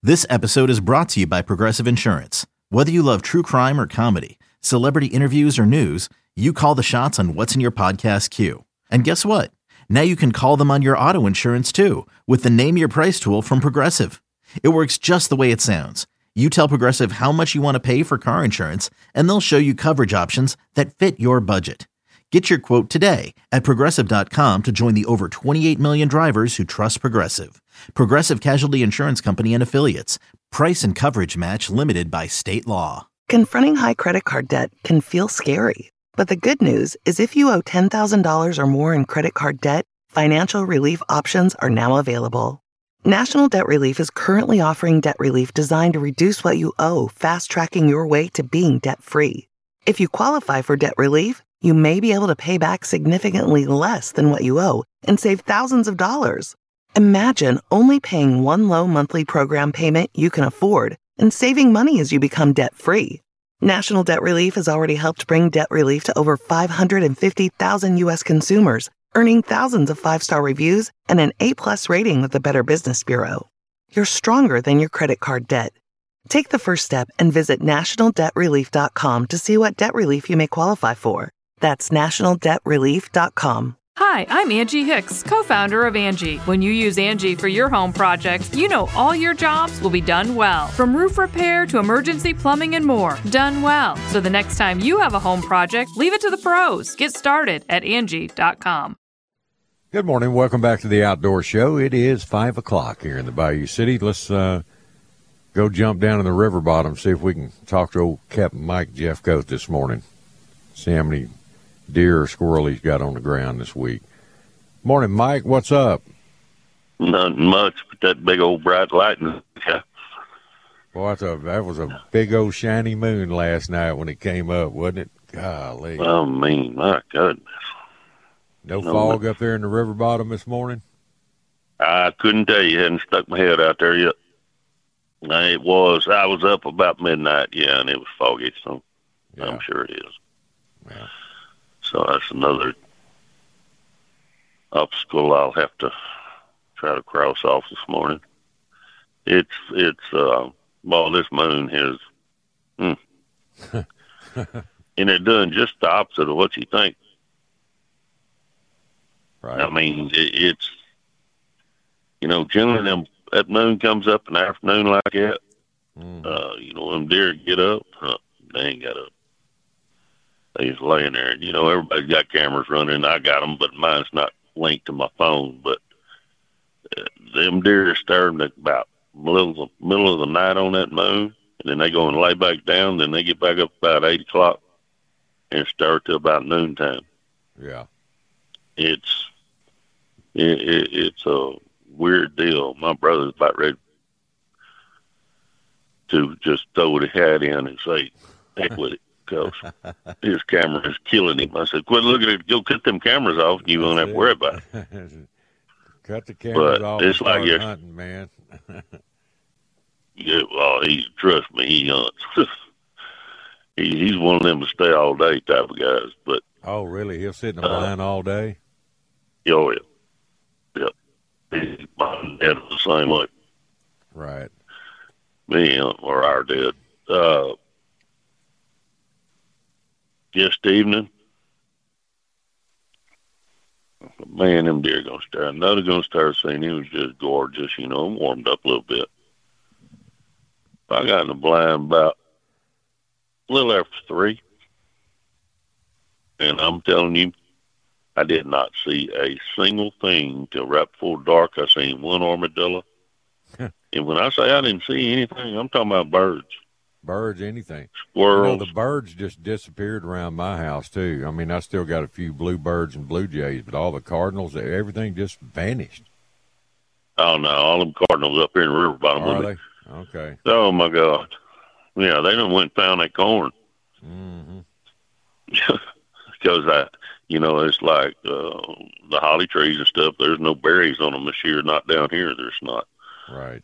This episode is brought to you by Progressive Insurance. Whether you love true crime or comedy, celebrity interviews or news, you call the shots on what's in your podcast queue. And guess what? Now you can call them on your auto insurance too with the Name Your Price tool from Progressive. It works just the way it sounds. You tell Progressive how much you want to pay for car insurance, and they'll show you coverage options that fit your budget. Get your quote today at Progressive.com to join the over 28 million drivers who trust Progressive. Progressive Casualty Insurance Company and Affiliates. Price and coverage match limited by state law. Confronting high credit card debt can feel scary. But the good news is if you owe $10,000 or more in credit card debt, financial relief options are now available. National Debt Relief is currently offering debt relief designed to reduce what you owe, fast-tracking your way to being debt-free. If you qualify for debt relief, you may be able to pay back significantly less than what you owe and save thousands of dollars. Imagine only paying one low monthly program payment you can afford and saving money as you become debt-free. National Debt Relief has already helped bring debt relief to over 550,000 U.S. consumers, earning thousands of five-star reviews and an A-plus rating with the Better Business Bureau. You're stronger than your credit card debt. Take the first step and visit nationaldebtrelief.com to see what debt relief you may qualify for. That's nationaldebtrelief.com. Hi, I'm Angie Hicks, co-founder of Angie. When you use Angie for your home projects, you know all your jobs will be done well. From roof repair to emergency plumbing and more, done well. So the next time you have a home project, leave it to the pros. Get started at Angie.com. Good morning. Welcome back to the Outdoor Show. It is 5 o'clock here in the Bayou City. Let's go jump down in the river bottom, see if we can talk to old Captain Mike Jeffcoat this morning. See how many deer or squirrel he's got on the ground this week. Morning, Mike. What's up? Nothing much, but that big old bright light. Boy, that was a big old shiny moon last night when it came up, wasn't it? Golly. I mean, my goodness. No fog up there in the river bottom this morning? I couldn't tell you. Hadn't stuck my head out there yet. I was up about midnight, yeah, and it was foggy, so yeah. I'm sure it is. Yeah. So that's another obstacle I'll have to try to cross off this morning. This moon has, and they're doing just the opposite of what you think. Right. I mean, it's, generally that moon comes up in the afternoon like that. Them deer get up, they ain't got up. They just laying there. Everybody's got cameras running. I got them, but mine's not linked to my phone. But them deer are starting at about middle of the night on that moon, and then they go and lay back down. Then they get back up about 8 o'clock and start till about noontime. Yeah, it's a weird deal. My brother's about ready to just throw the hat in and say, "Heck with it." Because his camera is killing him. I said, quit looking at it. Go cut them cameras off, and you won't have to worry about it. Cut the cameras off it's and like start hunting, man. Yeah, well, trust me, he hunts. He's one of them to stay all day type of guys. But oh, really? He'll sit in the blind all day? Oh, yeah. Yep. My dad was the same way. Right. Me or our dad. Yesterday, man, them deer gonna start. Another gonna start saying he was just gorgeous, warmed up a little bit. I got in the blind about a little after 3, and I'm telling you, I did not see a single thing till right before dark. I seen one armadillo, and when I say I didn't see anything, I'm talking about birds. Birds, anything. Squirrels. The birds just disappeared around my house, too. I mean, I still got a few bluebirds and blue jays, but all the cardinals, everything just vanished. Oh, no, all them cardinals up here in the river bottom. Are they? Okay. Oh, my God. Yeah, they done went and found that corn. Mm-hmm. Because, it's like the holly trees and stuff, there's no berries on them this year, not down here, there's not. Right.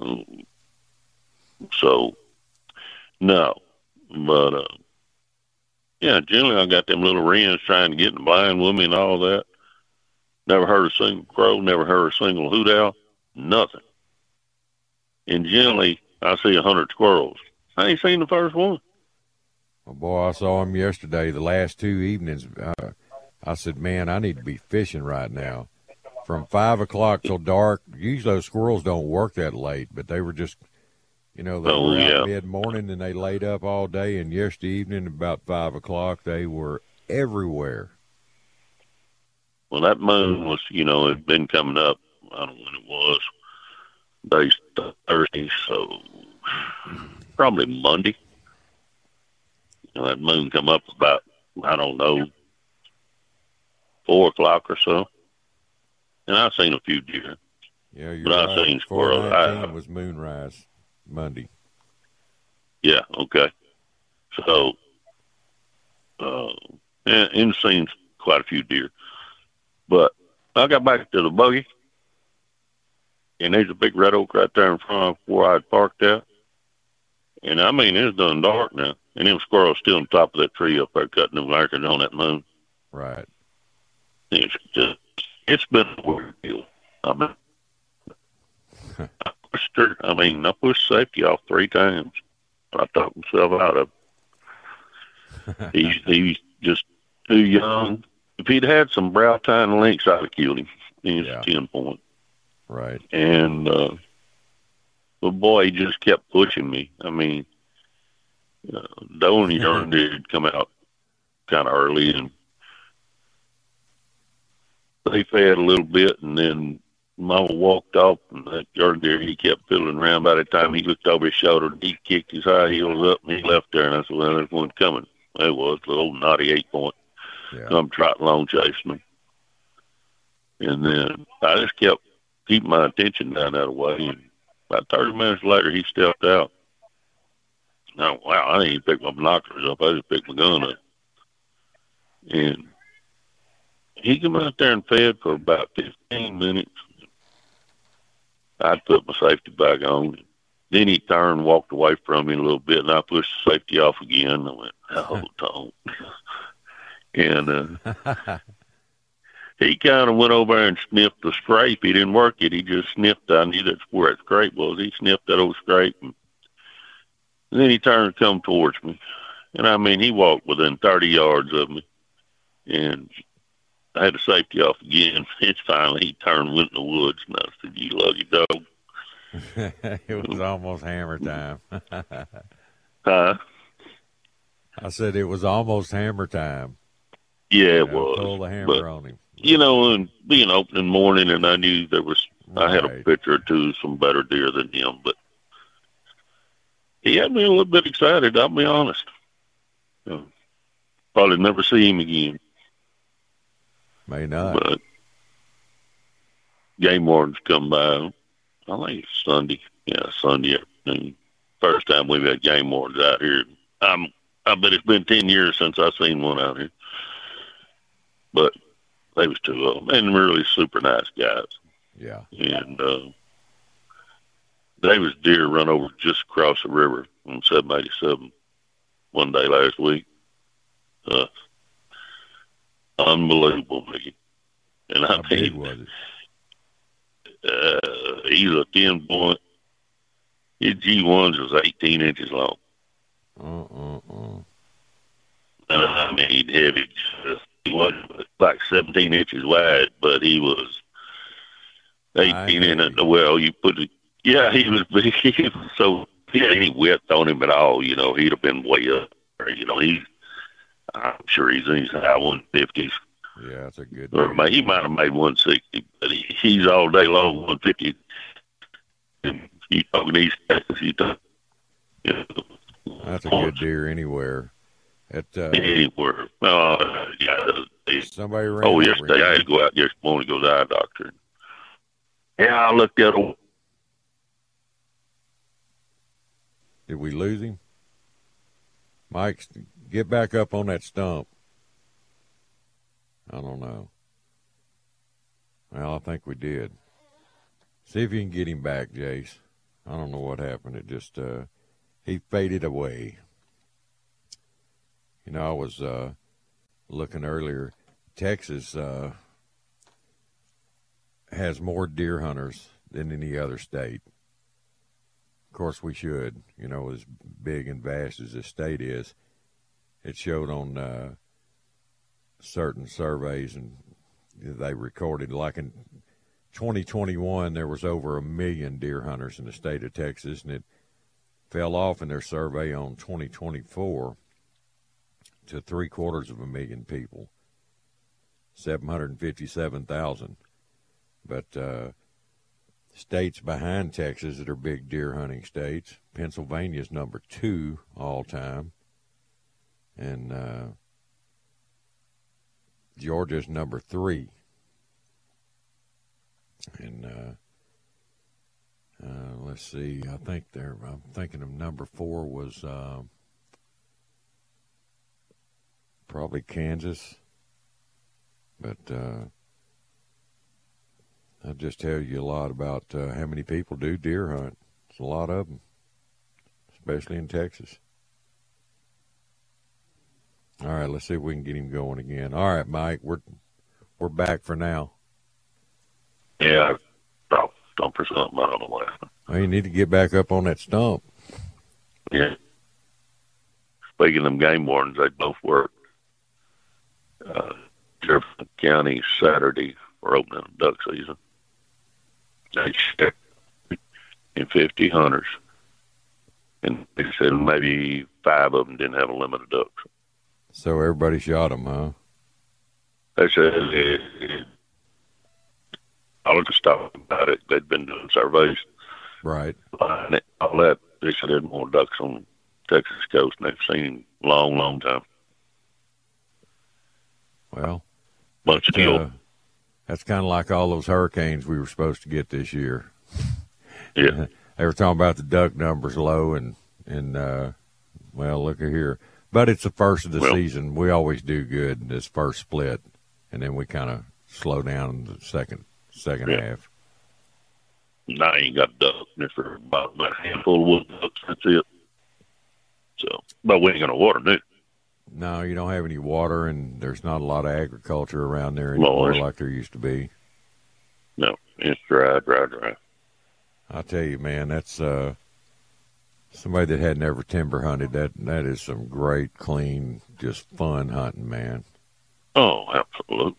So, no. But, generally I got them little wrens trying to get in the blind with me and all that. Never heard a single crow, never heard a single hoot owl, nothing. and generally I see 100 squirrels. I ain't seen the first one. Well, boy, I saw him yesterday, the last 2 evenings. I said, man, I need to be fishing right now. From 5 o'clock till dark, usually those squirrels don't work that late, but they were just, they were out mid-morning and they laid up all day, and yesterday evening about 5 o'clock, they were everywhere. Well, that moon was, it'd been coming up. I don't know when it was. Today's Thursday, so probably Monday. That moon come up about, I don't know, 4 o'clock or so. And I've seen a few deer. Yeah, you're but right. I've seen squirrels. 4:19 was moonrise Monday. Yeah, okay. So, and seen quite a few deer. But I got back to the buggy, and there's a big red oak right there in front of where I'd parked at. And I mean, it's done dark now. And them squirrels still on top of that tree up there cutting them lurkers on that moon. Right. It's been a weird deal. I pushed safety off 3 times. I talked myself out of it. He's just too young. If he'd had some brow tine lynx, I'd have killed him. He's 10 point. Right. And, but boy, he just kept pushing me. I mean, Doe and Yarn did come out kind of early, and they fed a little bit, and then Mama walked off, and that Yarn deer, he kept fiddling around. By the time he looked over his shoulder, he kicked his high heels up, and he left there, and I said, well, there's one coming. It was a little naughty 8 point. Yeah. I'm trotting along chasing him. And then I just kept keeping my attention down that way, and about 30 minutes later, he stepped out. Now, wow, I didn't even pick my binoculars up. I just picked my gun up. And he came out there and fed for about 15 minutes. I'd put my safety back on. Then he turned and walked away from me a little bit, and I pushed the safety off again. I went, oh, don't. And he kind of went over there and sniffed the scrape. He didn't work it. He just sniffed. I knew that's where that scrape was. He sniffed that old scrape. And then he turned and come towards me. And, I mean, he walked within 30 yards of me. And I had the safety off again. It's finally, he turned and went in the woods. And I said, you lucky dog. It was almost hammer time. Huh? I said it was almost hammer time. Yeah, it was. Pull the hammer on him. And being opening morning, and I knew I had a picture or two of some better deer than him, but he had me a little bit excited, I'll be honest. Probably never see him again. May not. But game wardens come by, I think it's Sunday. Yeah, Sunday afternoon. First time we've had game wardens out here. I bet it's been 10 years since I've seen one out here. But they was 2 of them, and really super nice guys. Yeah. And they was deer run over just across the river on 787 one day last week. Unbelievable, Mickey. And How big was it? He's a 10 point. His G1s was 18 inches long. And I mean, he'd heavy. He wasn't like 17 inches wide, but he was 18 in it. Well, you put it. Yeah, he was big. So he had any width on him at all. He'd have been way up. I'm sure he's in his high 150s. Yeah, that's a good. Or he might have made 160, but he's all day long 150. And you talking East Texas, That's a good deer anywhere. Anywhere. Somebody ran. Oh, yesterday I had to go out yesterday morning to go to the eye doctor. Yeah, I looked at him. Did we lose him? Mike, get back up on that stump. I don't know. Well, I think we did. See if you can get him back, Jace. I don't know what happened. It just, he faded away. I was looking earlier. Texas has more deer hunters than any other state. Of course, we should. As big and vast as this state is, it showed on certain surveys, and they recorded, like in 2021, there was over 1 million deer hunters in the state of Texas, and it fell off in their survey on 2024 to 750,000 people, 757,000. But states behind Texas that are big deer hunting states, Pennsylvania's number 2 all time, and Georgia's number 3. And let's see, I'm thinking of number 4 was probably Kansas. But I'll just tell you a lot about how many people do deer hunt. It's a lot of them, especially in Texas. All right, let's see if we can get him going again. All right, Mike, we're back for now. Yeah, I stump or something. I don't know what happened. Well, you need to get back up on that stump. Yeah. Speaking of them game wardens, they both work. Jefferson County Saturday for opening of duck season. They checked in 50 hunters, and they said maybe 5 of them didn't have a limit of ducks. So everybody shot them, huh? They said I looked at stuff about it. They'd been doing surveys. Right. And all that, they said there's more ducks on the Texas coast than they've seen in a long, long time. Well, Bunch of deal. That's kind of like all those hurricanes we were supposed to get this year. Yeah. They were talking about the duck numbers low, and well, look at here. But it's the first of the season. We always do good in this first split, and then we kind of slow down in the second half. Now you ain't got duck. There's for about a handful of wood ducks. That's it. So, but we ain't gonna water them. No, you don't have any water, and there's not a lot of agriculture around there anymore like there used to be. No, it's dry. I'll tell you, man, that's somebody that had never timber hunted. That is some great, clean, just fun hunting, man. Oh, absolutely.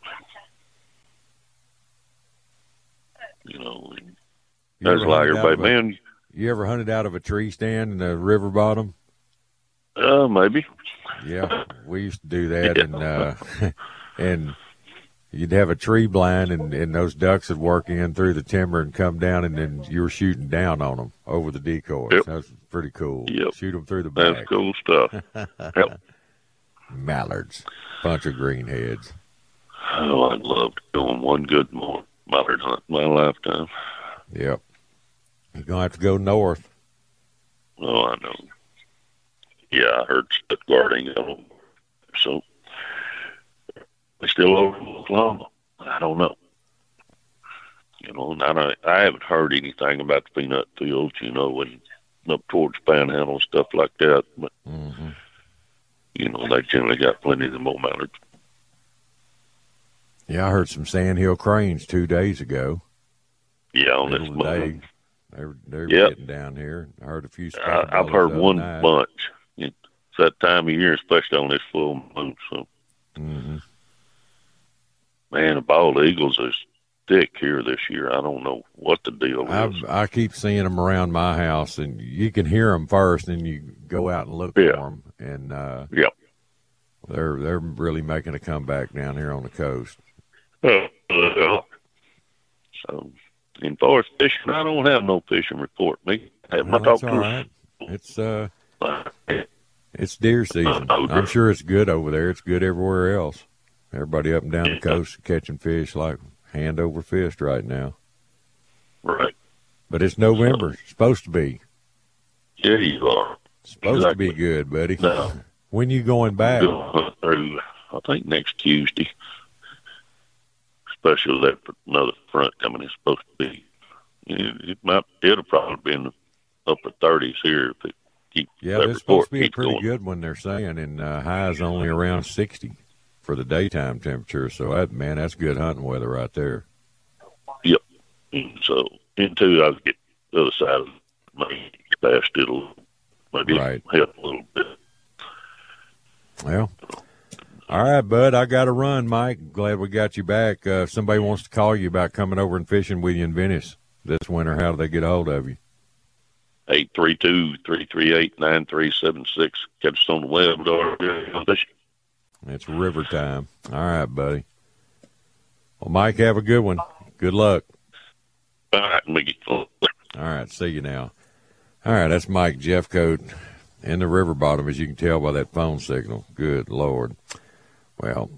That's like everybody, man. You ever hunted out of a tree stand in the river bottom? Maybe. Yeah, we used to do that, and you'd have a tree blind, and those ducks would work in through the timber and come down, and then you were shooting down on them over the decoys. Yep. That was pretty cool. Yep. Shoot them through the back. That's cool stuff. Yep. Mallards, bunch of greenheads. Oh, I'd love to go on one good mallard hunt in my lifetime. Yep. You're going to have to go north. Oh, I know. Yeah, I heard Stuttgart ain't got no. So, they still over in Oklahoma. I don't know. And I haven't heard anything about the peanut fields, and up towards Panhandle and stuff like that. But, they generally got plenty of them old mallards. Yeah, I heard some sandhill cranes 2 days ago. Yeah, on this day. They're getting down here. I heard a few. I've heard one bunch. It's that time of year, especially on this full moon. So, man, the bald eagles are thick here this year. I don't know what the deal is. I keep seeing them around my house, and you can hear them first, and you go out and look for them. And they're really making a comeback down here on the coast. So, in forest fishing, I don't have no fishing report. That's all right. It's deer season. I'm sure it's good over there. It's good everywhere else. Everybody up and down the coast catching fish like hand over fist right now. Right. But it's November. It's supposed to be. Yeah, you are. It's supposed to be good, buddy. No. When you going back? Through, I think next Tuesday. Especially that another front coming is supposed to be. It'll probably be in the upper 30s here if it keeps. Yeah, it's supposed to be a pretty good one, they're saying, and highs only around 60 for the daytime temperature. So that's good hunting weather right there. Yep. And so into I'll get the other side of the main past it a little, maybe Right. help a little bit. Well, all right, bud. I got to run, Mike. Glad we got you back. If somebody wants to call you about coming over and fishing with you in Venice this winter, how do they get a hold of you? 832-338-9376. Catch us on the web. It's river time. All right, buddy. Well, Mike, have a good one. Good luck. All right, Mickey. All right, see you now. All right, that's Mike Jeffcoat in the river bottom, as you can tell by that phone signal. Good Lord. Well,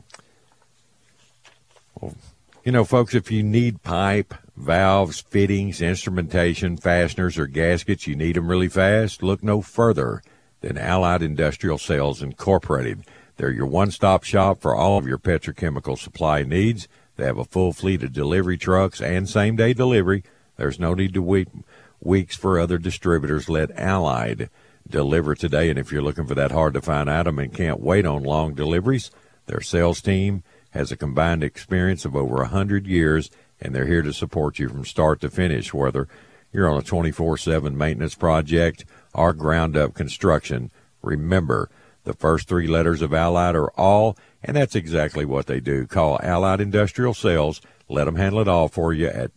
you know, folks, if you need pipe, valves, fittings, instrumentation, fasteners, or gaskets, you need them really fast, look no further than Allied Industrial Sales Incorporated. They're your one-stop shop for all of your petrochemical supply needs. They have a full fleet of delivery trucks and same-day delivery. There's no need to wait weeks for other distributors. Let Allied deliver today. And if you're looking for that hard-to-find item and can't wait on long deliveries, their sales team has a combined experience of over 100 years, and they're here to support you from start to finish, whether you're on a 24/7 maintenance project or ground-up construction. Remember, the first three letters of Allied are all, and that's exactly what they do. Call Allied Industrial Sales. Let them handle it all for you at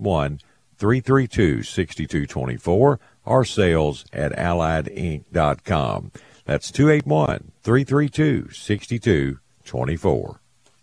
281-332-6224 or sales@alliedinc.com. That's 281-332-6224.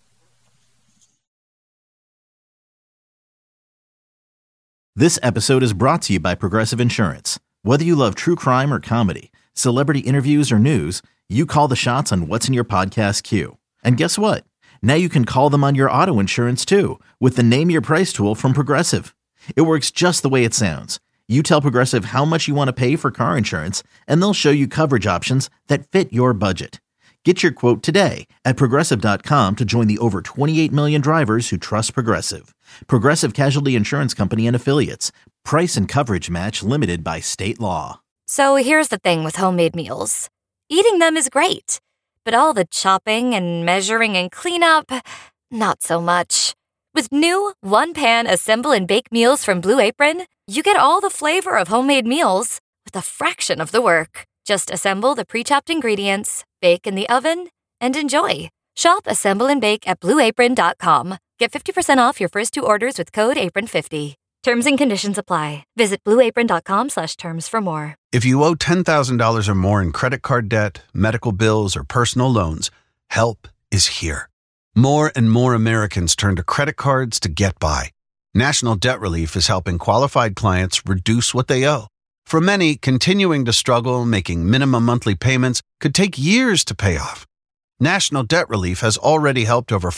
This episode is brought to you by Progressive Insurance. Whether you love true crime or comedy, celebrity interviews or news, you call the shots on what's in your podcast queue. And guess what? Now you can call them on your auto insurance too with the Name Your Price tool from Progressive. It works just the way it sounds. You tell Progressive how much you want to pay for car insurance, and they'll show you coverage options that fit your budget. Get your quote today at Progressive.com to join the over 28 million drivers who trust Progressive. Progressive Casualty Insurance Company and Affiliates. Price and coverage match limited by state law. So here's the thing with homemade meals. Eating them is great, but all the chopping and measuring and cleanup, not so much. With new one-pan assemble and bake meals from Blue Apron, you get all the flavor of homemade meals with a fraction of the work. Just assemble the pre-chopped ingredients, bake in the oven, and enjoy. Shop, assemble, and bake at BlueApron.com. Get 50% off your first two orders with code APRON50. Terms and conditions apply. Visit BlueApron.com/terms for more. If you owe $10,000 or more in credit card debt, medical bills, or personal loans, help is here. More and more Americans turn to credit cards to get by. National Debt Relief is helping qualified clients reduce what they owe. For many, continuing to struggle making minimum monthly payments could take years to pay off. National Debt Relief has already helped over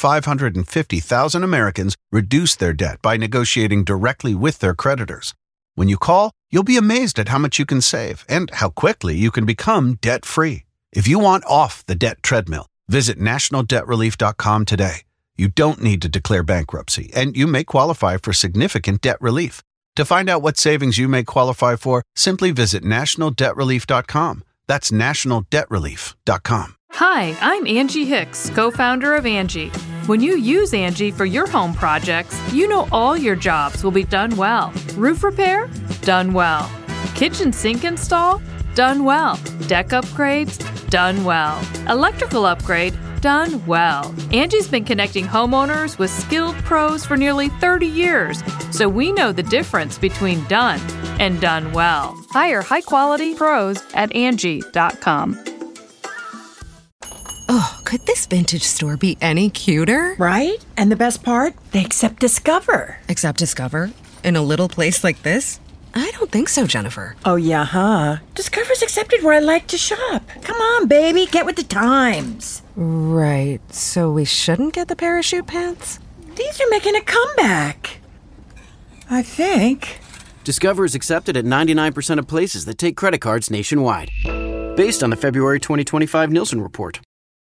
550,000 Americans reduce their debt by negotiating directly with their creditors. When you call, you'll be amazed at how much you can save and how quickly you can become debt-free. If you want off the debt treadmill, visit nationaldebtrelief.com today. You don't need to declare bankruptcy, and you may qualify for significant debt relief. To find out what savings you may qualify for, simply visit nationaldebtrelief.com. That's nationaldebtrelief.com. Hi, I'm Angie Hicks, co-founder of Angie. When you use Angie for your home projects, you know all your jobs will be done well. Roof repair? Done well. Kitchen sink install? Done well. Deck upgrades? Done well. Electrical upgrade? Done well. Angie's been connecting homeowners with skilled pros for nearly 30 years, so we know the difference between done and done well. Hire high-quality pros at Angie.com. Oh, could this vintage store be any cuter? Right? And the best part? They accept Discover. Accept Discover? In a little place like this? I don't think so, Jennifer. Oh, yeah, huh? Discover's accepted where I like to shop. Come on, baby, get with the times. Right, so we shouldn't get the parachute pants? These are making a comeback. I think. Discover is accepted at 99% of places that take credit cards nationwide. Based on the February 2025 Nielsen report.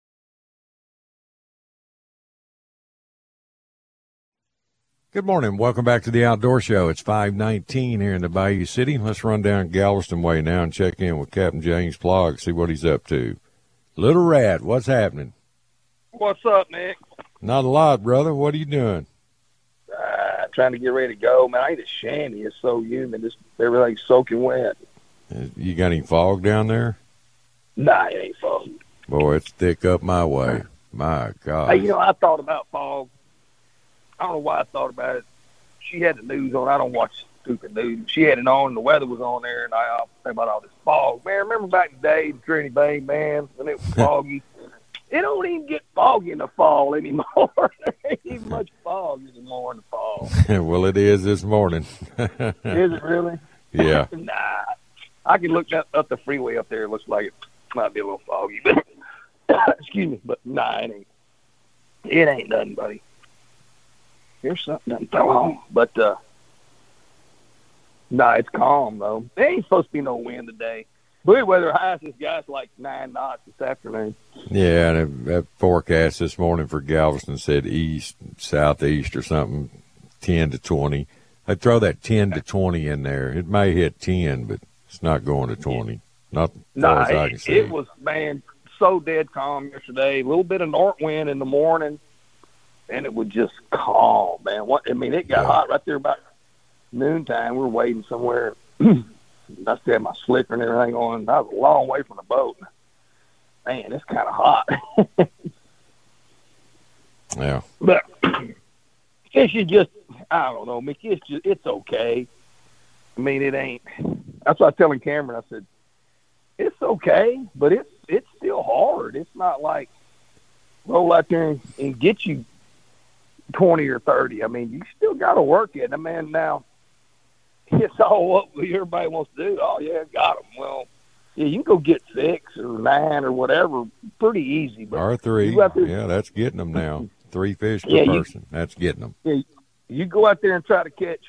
Good morning. Welcome back to the Outdoor Show. It's 5:19 here in the Bayou City. Let's run down Galveston Way now and check in with Captain James Plogg, see what he's up to. Little Rat, what's happening? What's up, Nick? Not a lot, brother. What are you doing? Trying to get ready to go. Man, I need a shanty. It's so humid. Everything's soaking wet. You got any fog down there? Nah, it ain't fog. Boy, it's thick up my way. My God. Hey, I thought about fog. I don't know why I thought about it. She had the news on. I don't watch stupid news. She had it on, and the weather was on there, and I think about all this fog. Man, remember back in the day in Trinity Bay, man, when it was foggy? It don't even get foggy in the fall anymore. There ain't even much fog anymore in the fall. Well, it is this morning. Is it really? Yeah. Nah. I can look up the freeway up there. It looks like it might be a little foggy. Excuse me, but nah, it ain't. It ain't nothing, buddy. Here's something that fell on. But, nah, it's calm, though. There ain't supposed to be no wind today. Blue weather highs this guy's like 9 knots this afternoon. Yeah, and that forecast this morning for Galveston said east, southeast or something, 10 to 20. I'd throw that 10 to 20 in there. It may hit 10, but it's not going to 20. Not as far as I can see. It was, man, so dead calm yesterday. A little bit of north wind in the morning, and it was just calm, man. It got hot right there about noontime. We were waiting somewhere. I still had my slicker and everything on. I was a long way from the boat. Man, it's kind of hot. Yeah. But fishing just, I don't know, Mickey, it's okay. I mean, it ain't. That's what I was telling Cameron. I said, it's okay, but it's still hard. It's not like roll out there and get you 20 or 30. I mean, you still got to work it. I mean, now, it's all what everybody wants to do. Oh, yeah, got them. Well, yeah, you can go get 6 or 9 or whatever pretty easy. But or 3. Yeah, that's getting them now. 3 fish per person. That's getting them. Yeah, you go out there and try to catch,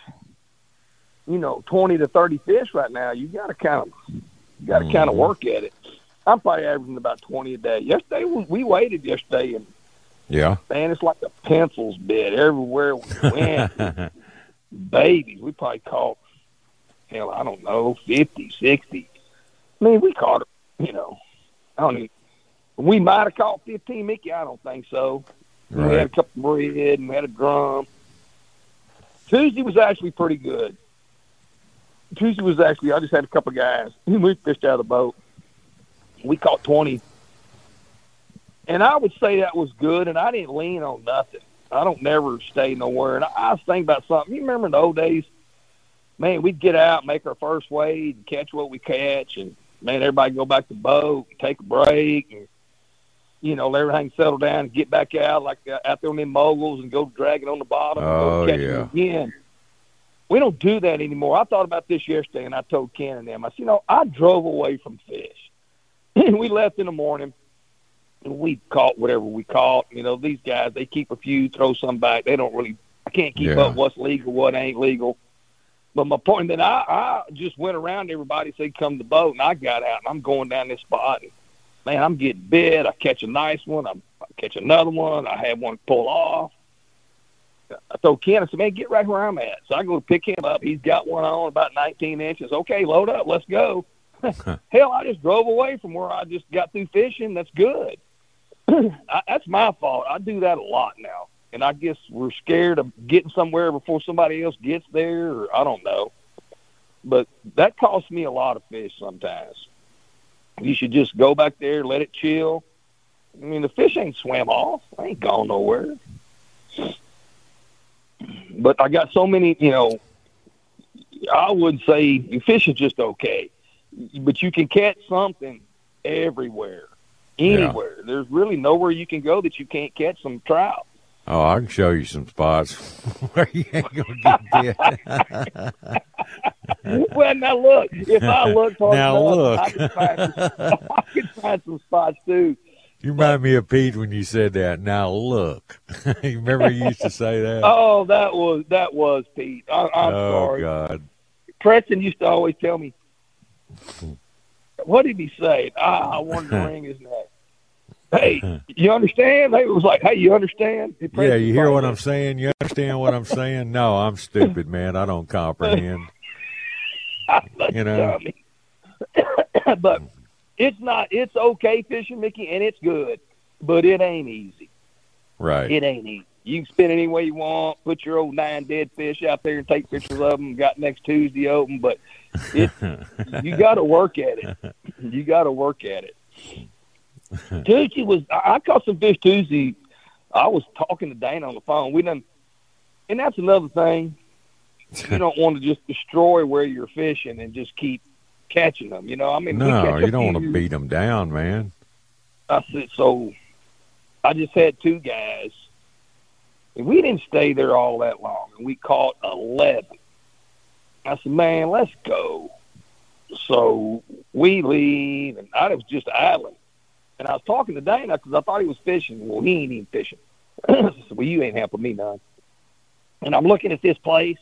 20 to 30 fish right now. You got to kind of work at it. I'm probably averaging about 20 a day. Yesterday, we waited yesterday, and yeah, man, it's like a pencil's bit everywhere we went. Babies, we probably caught, hell, I don't know, 50, 60. I mean, we caught it, I don't even, we might have caught 15, Mickey. I don't think so. Right. We had a couple of bread and we had a drum. Tuesday was actually pretty good. I just had a couple of guys. We fished out of the boat. We caught 20. And I would say that was good, and I didn't lean on nothing. I don't never stay nowhere. And I was thinking about something. You remember in the old days, man, we'd get out, make our first wade, and catch what we catch, and, man, everybody go back to the boat, and take a break, and, let everything settle down and get back out, like out there on them moguls and go drag it on the bottom and go catch it again. We don't do that anymore. I thought about this yesterday, and I told Ken and them, I said, I drove away from fish. And we left in the morning, and we caught whatever we caught. These guys, they keep a few, throw some back. They don't really – I can't keep up what's legal, what ain't legal. But my point, then I just went around everybody, said come to the boat, and I got out, and I'm going down this spot. And, man, I'm getting bit. I catch a nice one. I catch another one. I had one pull off. I told Ken, I said, man, get right where I'm at. So I go to pick him up. He's got one on about 19 inches. Okay, load up. Let's go. Hell, I just drove away from where I just got through fishing. That's good. That's my fault. I do that a lot now. And I guess we're scared of getting somewhere before somebody else gets there, or I don't know. But that costs me a lot of fish sometimes. You should just go back there, let it chill. I mean, the fish ain't swam off. I ain't gone nowhere. But I got so many, I would say fish is just okay. But you can catch something everywhere, anywhere. Yeah. There's really nowhere you can go that you can't catch some trout. Oh, I can show you some spots where you ain't going to get bit. Well, now look, if I looked hard enough, I could find some spots too. You remind me of Pete when you said that. Now look. You remember you used to say that? Oh, that was Pete. I'm sorry. Oh, God. Preston used to always tell me, what did he say? I wanted to wring his neck. Hey, you understand? It was like, hey, you understand? Yeah, you hear what I'm saying? You understand what I'm saying? No, I'm stupid, man. I don't comprehend. But it's okay fishing, Mickey, and it's good, but it ain't easy. Right. It ain't easy. You can spin it any way you want. Put your old 9 dead fish out there and take pictures of them. Got next Tuesday open, but you got to work at it. You got to work at it. Tuesday I caught some fish Tuesday. I was talking to Dana on the phone. And that's another thing. You don't want to just destroy where you're fishing and just keep catching them. You know, I mean, no, you don't want to beat them down, man. I said, so I just had 2 guys, and we didn't stay there all that long, and we caught 11. I said, man, let's go. So we leave, and I was just idling. And I was talking to Dana because I thought he was fishing. Well, he ain't even fishing. I said, well, you ain't helping me none. And I'm looking at this place,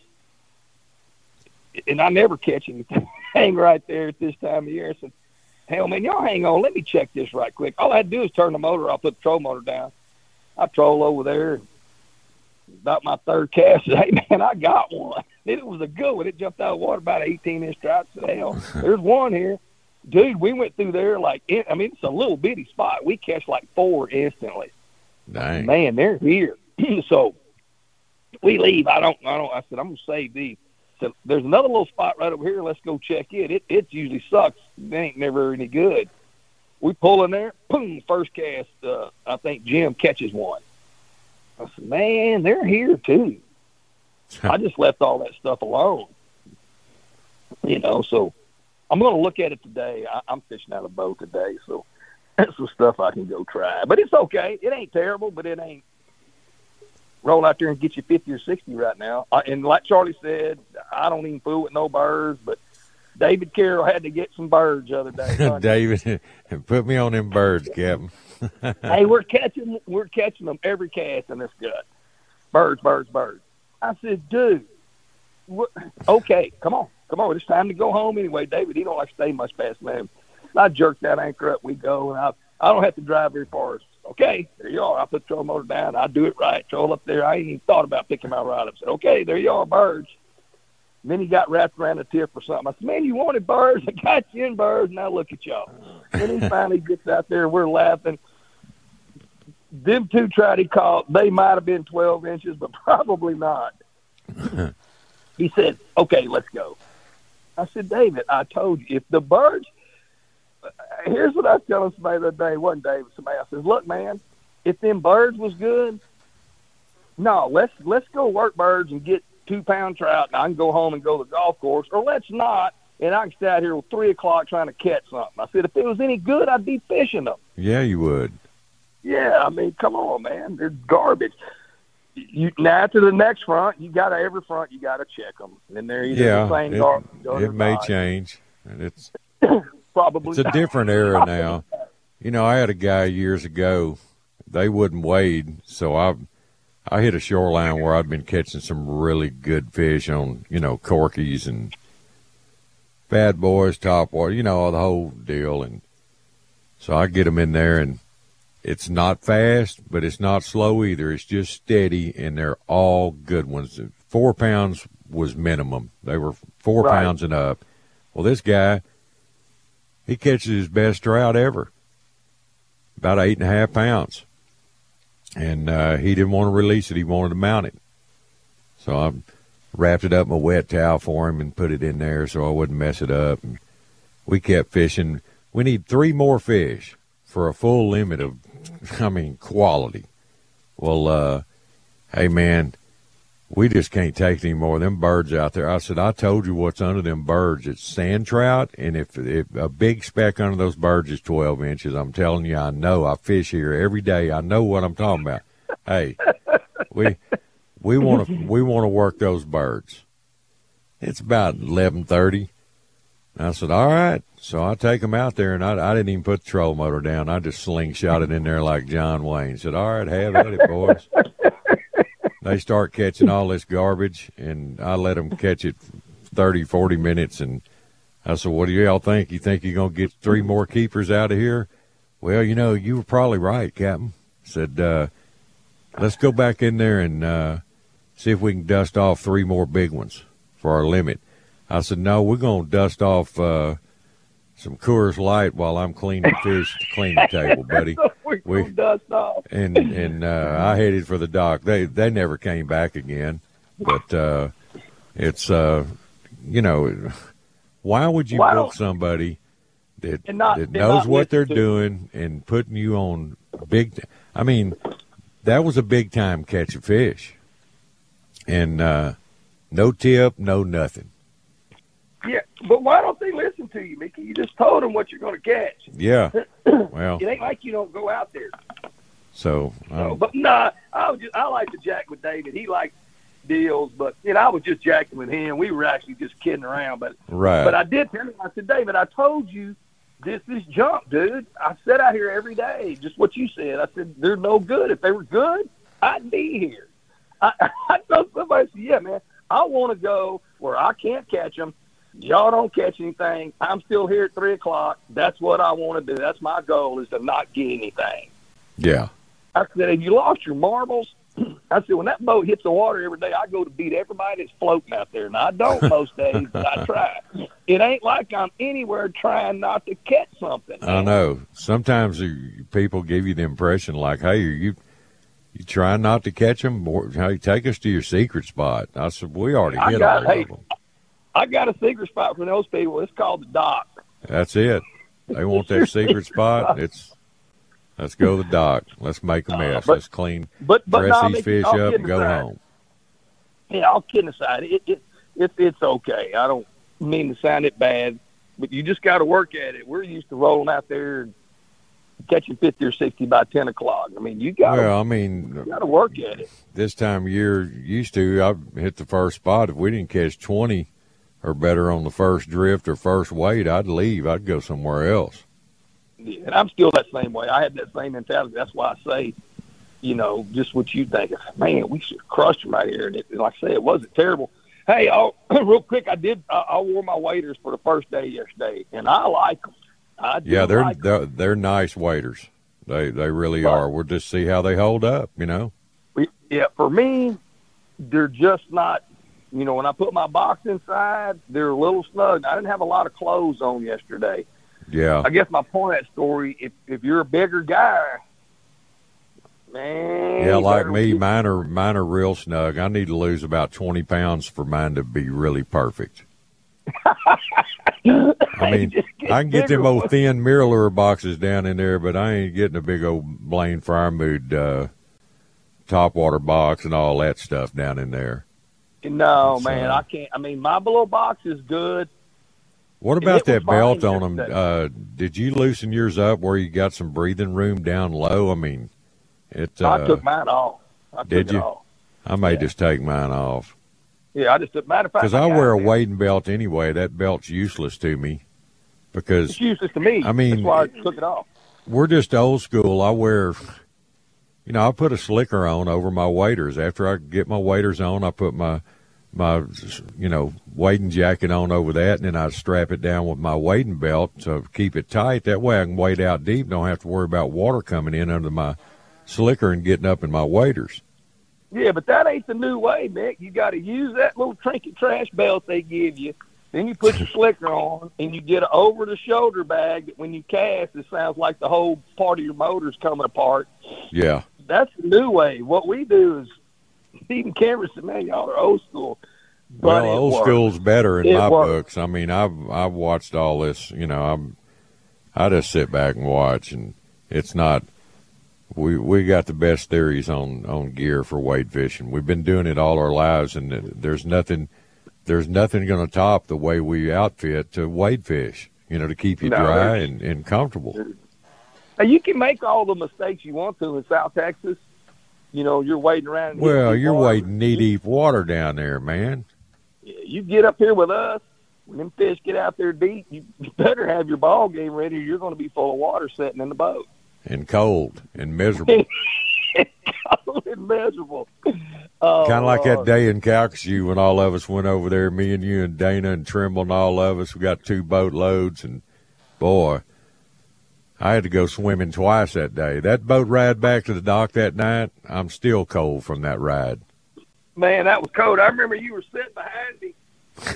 and I never catch anything right there at this time of year. I said, hell, man, y'all hang on. Let me check this right quick. All I had to do is turn the motor off, put the troll motor down. I troll over there. About my 3rd cast, I said, hey, man, I got one. It was a good one. It jumped out of the water about 18-inch trout. I said, hell, there's one here. Dude, we went through there it's a little bitty spot. We catch like 4 instantly. Dang. Man, they're here. So we leave. I said, I'm going to save these. So there's another little spot right over here. Let's go check it. It usually sucks. It ain't never any good. We pull in there. Boom, first cast. I think Jim catches one. I said, man, they're here too. I just left all that stuff alone. You know, so I'm going to look at it today. I'm fishing out of a boat today, so that's some stuff I can go try. But it's okay. It ain't terrible, but it ain't roll out there and get you 50 or 60 right now. And like Charlie said, I don't even fool with no birds, but David Carroll had to get some birds the other day. David, put me on them birds, Captain. Hey, we're catching them every cast in this gut. Birds. I said, dude, okay, come on. It's time to go home anyway. David, he don't like to stay much past 11. I jerk that anchor up. We go, and I don't have to drive very far. Okay, there you are. I put the troll motor down. I do it right. Troll up there. I ain't even thought about picking my rod up. I said, okay, there you are, birds. And then he got wrapped around the tip or something. I said, man, you wanted birds? I got you in birds. Now look at y'all. And he finally gets out there, and we're laughing. Them 2 trout he caught, they might have been 12 inches, but probably not. He said, okay, let's go. I said, David, I told you, if the birds – here's what I was telling somebody the other day. One day, somebody else says, look, man, if them birds was good, no, let's go work birds and get 2-pound trout, and I can go home and go to the golf course, or let's not, and I can stay out here till 3 o'clock trying to catch something. I said, if it was any good, I'd be fishing them. Yeah, you would. Yeah, I mean, come on, man. They're garbage. Now to the next front, every front you got to check them, and they're either the same garbage. It may change, and it's probably it's a different era now. You know, I had a guy years ago. They wouldn't wade, so I hit a shoreline where I'd been catching some really good fish on, corkies and bad boys, topwater, the whole deal, and so I get them in there, and it's not fast, but it's not slow either. It's just steady, and they're all good ones. 4 pounds was minimum. They were 4 pounds and up. Well, this guy, he catches his best trout ever, about 8.5 pounds. And he didn't want to release it. He wanted to mount it. So I wrapped it up in a wet towel for him and put it in there so I wouldn't mess it up. And we kept fishing. We need 3 more fish for a full limit of, quality. Well, hey, man, we just can't take any more of them birds out there. I said, I told you what's under them birds. It's sand trout, and if a big speck under those birds is 12 inches, I'm telling you, I know. I fish here every day. I know what I'm talking about. Hey, we want to work those birds. It's about 11:30. I said, all right. So I take them out there, and I didn't even put the troll motor down. I just slingshot it in there like John Wayne. Said, all right, have at it, boys. They start catching all this garbage, and I let them catch it 30, 40 minutes. And I said, what do y'all think? You think you're going to get 3 more keepers out of here? Well, you were probably right, Captain. Said, let's go back in there and see if we can dust off 3 more big ones for our limit. I said, no, we're going to dust off some Coors Light while I'm cleaning fish at the cleaning table, buddy. We dust off. And I headed for the dock. They never came back again. But it's why would you book somebody that knows what they're doing and putting you on big? I mean, that was a big time catch of fish, and no tip, no nothing. Yeah, but why don't they listen to you, Mickey? You just told them what you're going to catch. Yeah, well, it ain't like you don't go out there. So, but nah, I like to jack with David. He likes deals, but I was just jacking with him. We were actually just kidding around, but right. But I did tell him. I said, David, I told you this is junk, dude. I sit out here every day, just what you said. I said they're no good. If they were good, I'd be here. I know somebody said, yeah, man, I want to go where I can't catch them. Y'all don't catch anything. I'm still here at 3:00. That's what I want to do. That's my goal, is to not get anything. Yeah. I said, have you lost your marbles? I said, when that boat hits the water every day, I go to beat everybody that's floating out there. Now, I don't most days, but I try. It ain't like I'm anywhere trying not to catch something. I know. Sometimes people give you the impression like, hey, you trying not to catch them? Hey, take us to your secret spot. I said, we already hit all of them. I got a secret spot for those people. It's called the dock. That's it. They want that secret spot. Let's go to the dock. Let's make a mess. Let's clean, dress these fish up, and go home. Yeah, all kidding aside, it's okay. I don't mean to sound it bad, but you just got to work at it. We're used to rolling out there and catching 50 or 60 by 10 o'clock. I mean, you got to work at it. This time of year, used to, I hit the first spot. If we didn't catch 20 or better on the first drift or first weight, I'd leave. I'd go somewhere else. Yeah, and I'm still that same way. I had that same mentality. That's why I say, just what you think. Man, we should have crushed them right here. And like I say, it wasn't terrible. Hey, real quick, I wore my waders for the first day yesterday, and I like them. They're nice waders. They really are. We'll just see how they hold up, Yeah, for me, they're just not, when I put my box inside, they're a little snug. I didn't have a lot of clothes on yesterday. Yeah. I guess my point of that story, if you're a bigger guy, man. Yeah, like me, mine are real snug. I need to lose about 20 pounds for mine to be really perfect. I mean, I can get them old thin mirror boxes down in there, but I ain't getting a big old Blaine Fryermuth topwater box and all that stuff down in there. No, man, I can't. I mean, my below box is good. What about that belt on them? Did you loosen yours up where you got some breathing room down low? I mean, I took mine off. Did you? I may just take mine off. Yeah, I just took mine. Because I wear a wading belt anyway. That belt's useless to me. Because it's useless to me. I mean, that's why I took it off. We're just old school. I wear, I put a slicker on over my waders. After I get my waders on, I put my wading jacket on over that, and then I strap it down with my wading belt to keep it tight. That way I can wade out deep, don't have to worry about water coming in under my slicker and getting up in my waders. Yeah, but that ain't the new way, Mick. You got to use that little trinket trash belt they give you. Then you put your slicker on, and you get an over-the-shoulder bag that when you cast, it sounds like the whole part of your motor's coming apart. Yeah. That's the new way. What we do is, Stephen Cameron said, man, y'all are old school. But well, old school's better in my books. I mean, I've watched all this. I just sit back and watch, and it's not. We got the best theories on gear for wade fishing. We've been doing it all our lives, and there's nothing going to top the way we outfit to wade fish. To keep you dry and comfortable. Now, you can make all the mistakes you want to in South Texas. You're wading around. Well, you're wading knee-deep water down there, man. Yeah, you get up here with us, when them fish get out there deep, you better have your ball game ready or you're going to be full of water sitting in the boat. And cold and miserable. Cold and miserable. Kind of like that day in Calcasieu when all of us went over there, me and you and Dana and Trimble and all of us. We got 2 boat loads, and, boy, I had to go swimming twice that day. That boat ride back to the dock that night, I'm still cold from that ride. Man, that was cold. I remember you were sitting behind me.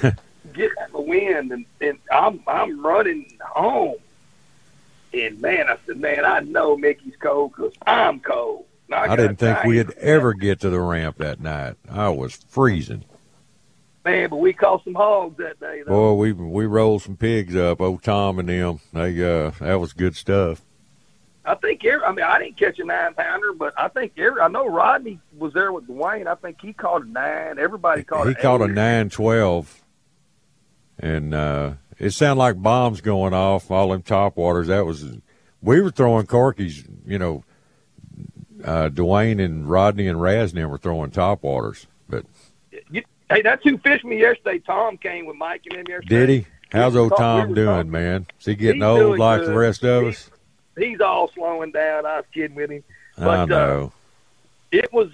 get out the wind, and I'm running home. And, man, I said, man, I know Mickey's cold because I'm cold. I didn't think we'd ever get to the ramp that night. I was freezing. Man, but we caught some hogs that day, though. Boy, we rolled some pigs up. Old Tom and them. That was good stuff. I think I didn't catch a 9-pounder, but I think I know Rodney was there with Dwayne. I think he caught a 9. Everybody caught. He caught a 9-12, and it sounded like bombs going off. All them topwaters. We were throwing corkies. You know, Dwayne and Rodney and Raz and them were throwing topwaters. But hey, that's who fished me yesterday. Tom came with Mike and them yesterday. Did he? How's old Tom doing, man? Is he getting old like the rest of us? He's all slowing down. I was kidding with him. But, I know. It was,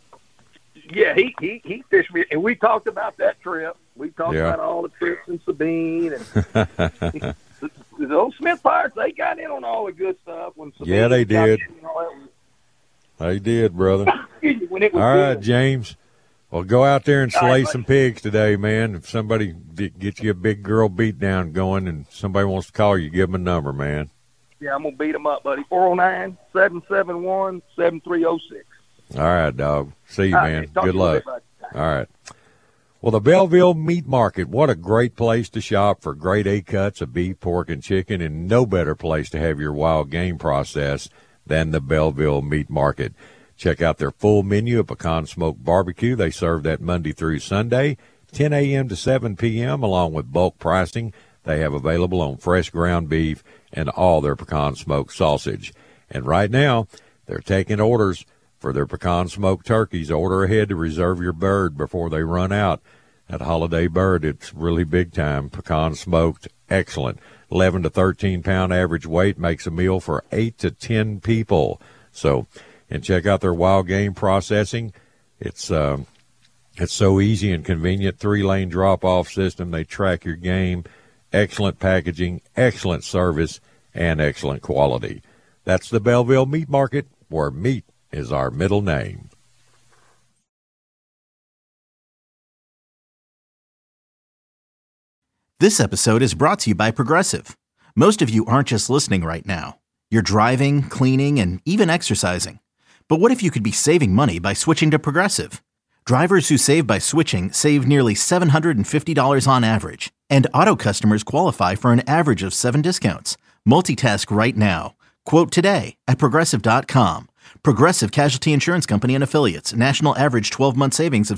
he fished me, and we talked about that trip. We talked about all the trips in Sabine. And the old Smith Pirates, they got in on all the good stuff. When Sabine they did. They did, brother. When it was all right, good. James. Well, go out there and slay some pigs today, man. If somebody gets you a big girl beatdown going and somebody wants to call you, give them a number, man. Yeah, I'm going to beat them up, buddy. 409-771-7306. All right, dog. See you, man. Good luck. All right. Well, the Belleville Meat Market, what a great place to shop for great A-cuts of beef, pork, and chicken, and no better place to have your wild game processed than the Belleville Meat Market. Check out their full menu of pecan smoked barbecue. They serve that Monday through Sunday, 10 a.m. to 7 p.m., along with bulk pricing they have available on fresh ground beef and all their pecan smoked sausage. And right now, they're taking orders for their pecan smoked turkeys. Order ahead to reserve your bird before they run out. That holiday bird, it's really big time. Pecan smoked, excellent. 11 to 13 pound average weight makes a meal for 8 to 10 people. So, and check out their wild game processing. It's so easy and convenient. 3-lane drop-off system. They track your game. Excellent packaging, excellent service, and excellent quality. That's the Belleville Meat Market, where meat is our middle name. This episode is brought to you by Progressive. Most of you aren't just listening right now. You're driving, cleaning, and even exercising. But what if you could be saving money by switching to Progressive? Drivers who save by switching save nearly $750 on average, and auto customers qualify for an average of 7 discounts. Multitask right now. Quote today at Progressive.com. Progressive Casualty Insurance Company and Affiliates. National average 12-month savings of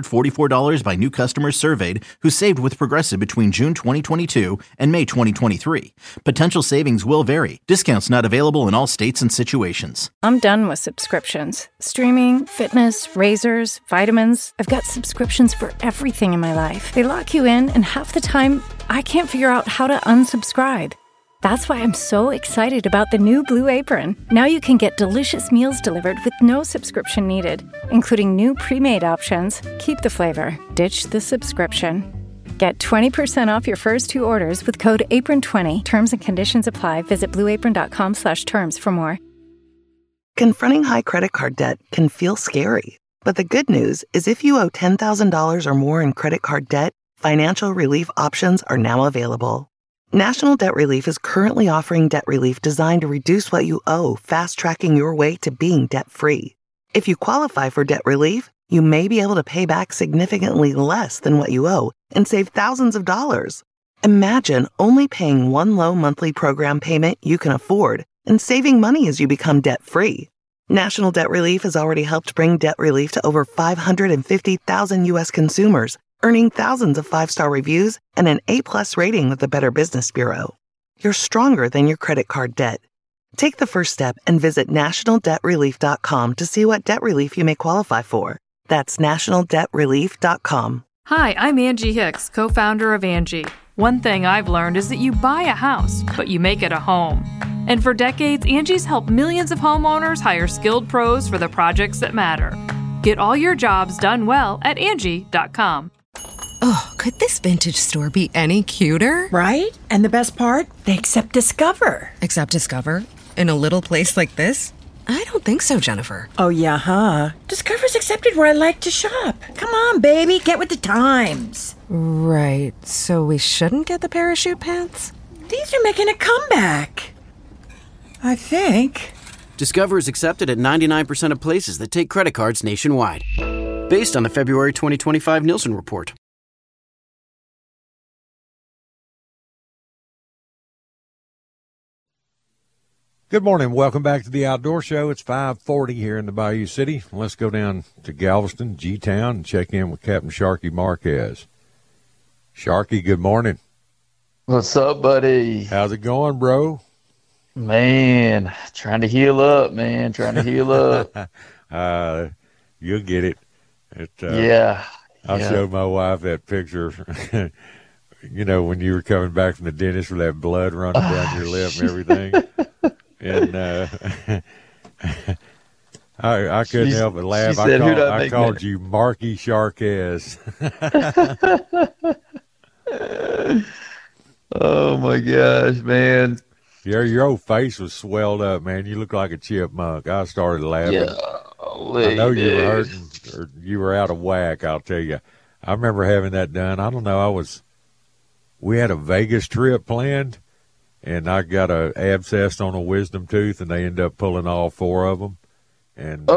$744 by new customers surveyed who saved with Progressive between June 2022 and May 2023. Potential savings will vary. Discounts not available in all states and situations. I'm done with subscriptions. Streaming, fitness, razors, vitamins. I've got subscriptions for everything in my life. They lock you in, and half the time, I can't figure out how to unsubscribe. That's why I'm so excited about the new Blue Apron. Now you can get delicious meals delivered with no subscription needed, including new pre-made options. Keep the flavor, ditch the subscription. Get 20% off your first 2 orders with code APRON20. Terms and conditions apply. Visit blueapron.com/terms for more. Confronting high credit card debt can feel scary, but the good news is if you owe $10,000 or more in credit card debt, financial relief options are now available. National Debt Relief is currently offering debt relief designed to reduce what you owe, fast-tracking your way to being debt-free. If you qualify for debt relief, you may be able to pay back significantly less than what you owe and save thousands of dollars. Imagine only paying one low monthly program payment you can afford and saving money as you become debt-free. National Debt Relief has already helped bring debt relief to over 550,000 U.S. consumers, earning thousands of 5-star reviews and an A+ rating with the Better Business Bureau. You're stronger than your credit card debt. Take the first step and visit nationaldebtrelief.com to see what debt relief you may qualify for. That's nationaldebtrelief.com. Hi, I'm Angie Hicks, co-founder of Angie. One thing I've learned is that you buy a house, but you make it a home. And for decades, Angie's helped millions of homeowners hire skilled pros for the projects that matter. Get all your jobs done well at Angie.com. Oh, could this vintage store be any cuter? Right? And the best part? They accept Discover. Accept Discover? In a little place like this? I don't think so, Jennifer. Oh, yeah, huh? Discover's accepted where I like to shop. Come on, baby, get with the times. Right, so we shouldn't get the parachute pants? These are making a comeback. I think. Discover is accepted at 99% of places that take credit cards nationwide. Based on the February 2025 Nielsen report. Good morning. Welcome back to the Outdoor Show. It's 5:40 here in the Bayou City. Let's go down to Galveston, G-Town, and check in with Captain Sharky Marquez. Sharky, good morning. What's up, buddy? How's it going, bro? Man, trying to heal up, man. Trying to heal up. You'll get it. Yeah. I showed my wife that picture, when you were coming back from the dentist with that blood running down your lip and everything. And I couldn't help but laugh. I called you Marky Sharkez. Oh, my gosh, man. Yeah, your old face was swelled up, man. You look like a chipmunk. I started laughing. Yeah, I know you were hurting or you were out of whack, I'll tell you. I remember having that done. I don't know. We had a Vegas trip planned, and I got a abscess on a wisdom tooth, and they ended up pulling all four of them. And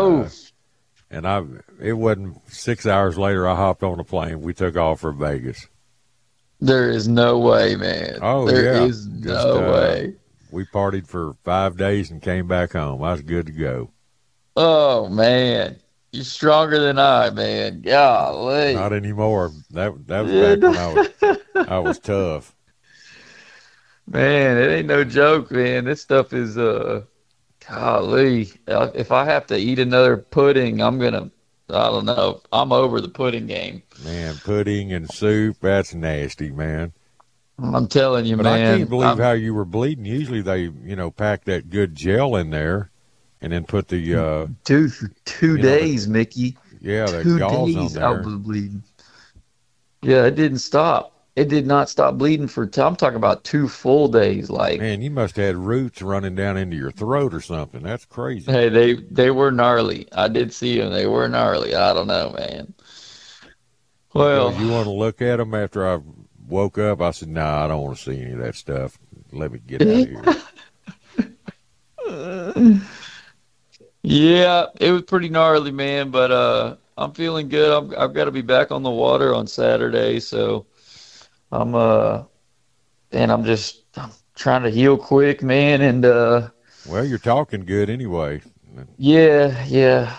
it wasn't 6 hours later, I hopped on a plane. We took off for Vegas. There is no way, man. Oh, there is no way. We partied for 5 days and came back home. I was good to go. Oh, man. You're stronger than I, man. Golly. Not anymore. That was back when I was tough. Man, it ain't no joke, man. This stuff is, golly. If I have to eat another pudding, I don't know. I'm over the pudding game. Man, pudding and soup, that's nasty, man. I'm telling you, but man. I can't believe how you were bleeding. Usually they, pack that good gel in there and then put the... Two days, Mickey. Yeah, the 2 gauze days on I there. was bleeding. Yeah, it didn't stop. It did not stop bleeding I'm talking about 2 full days. Like, man, you must have had roots running down into your throat or something. That's crazy. Hey, they were gnarly. I did see them. They were gnarly. I don't know, man. Well, you want to look at them after I woke up? I said, nah, I don't want to see any of that stuff. Let me get out of here. Yeah, it was pretty gnarly, man, but I'm feeling good. I've got to be back on the water on Saturday, so I'm trying to heal quick, man, and well, you're talking good anyway. Yeah.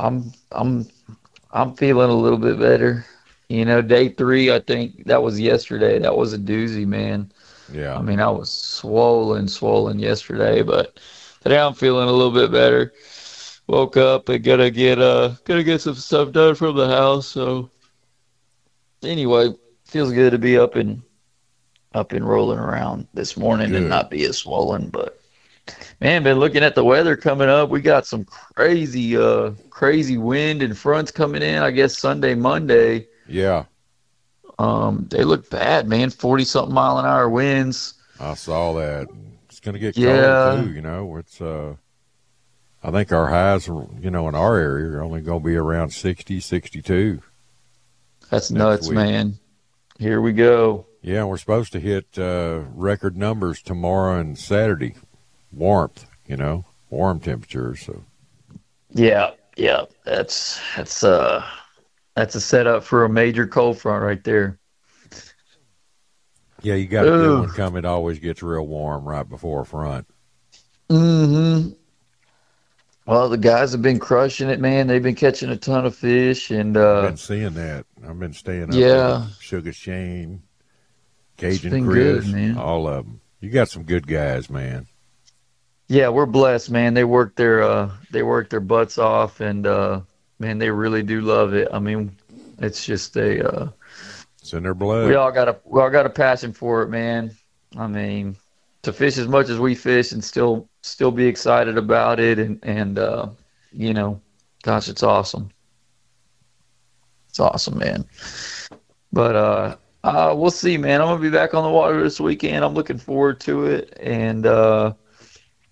I'm feeling a little bit better. Day 3, I think that was yesterday. That was a doozy, man. Yeah. I mean, I was swollen yesterday, but today I'm feeling a little bit better. Woke up and gotta get some stuff done from the house. So anyway, feels good to be up and rolling around this morning. Good. And not be as swollen. But man, been looking at the weather coming up. We got some crazy wind and fronts coming in. I guess Sunday, Monday. Yeah. They look bad, man. 40-something mile an hour winds. I saw that. It's gonna get cold too. It's I think our highs, in our area are only going to be around 60, 62. That's nuts, man. Here we go. Yeah, we're supposed to hit record numbers tomorrow and Saturday. Warmth, warm temperatures. So. Yeah. That's a setup for a major cold front right there. Yeah, you got a good one coming. It always gets real warm right before a front. Mm-hmm. Well, the guys have been crushing it, man. They've been catching a ton of fish, and I've been seeing that. I've been staying up with Sugar Shane, Cajun Chris, good, man. All of them. You got some good guys, man. Yeah, we're blessed, man. They work their butts off, and man, they really do love it. I mean, it's just it's in their blood. We all got a passion for it, man. I mean, to fish as much as we fish and still be excited about it, and gosh, it's awesome. It's awesome, man. But we'll see, man. I'm gonna be back on the water this weekend. I'm looking forward to it, and